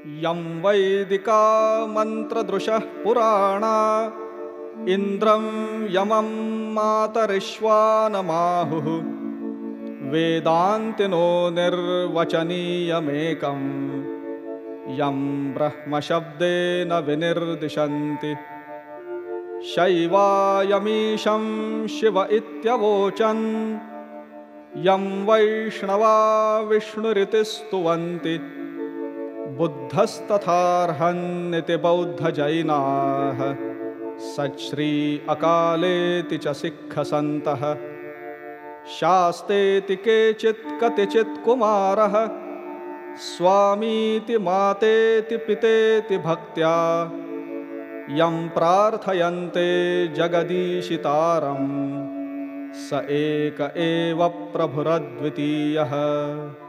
यं वैदिका मन्त्रदृशः पुराणा इन्द्रं यमं मातरिश्वानमाहुः वेदान्तिनो निर्वचनीयमेकं यं ब्रह्मशब्देन विनिर्दिशन्ति शैवायमीशं शिव इत्यवोचन् यं वैष्णवा विष्णुरिति स्तुवन्ति बुद्धस्तथार्हन्निति बौद्धजैनाः सच्छ्री अकालेति च सिक्खसन्तः शास्तेति केचित् कतिचित् कुमारः स्वामीति मातेति पितेति भक्त्या यं प्रार्थयन्ते जगदीशितारं स एक एव प्रभुरद्वितीयः।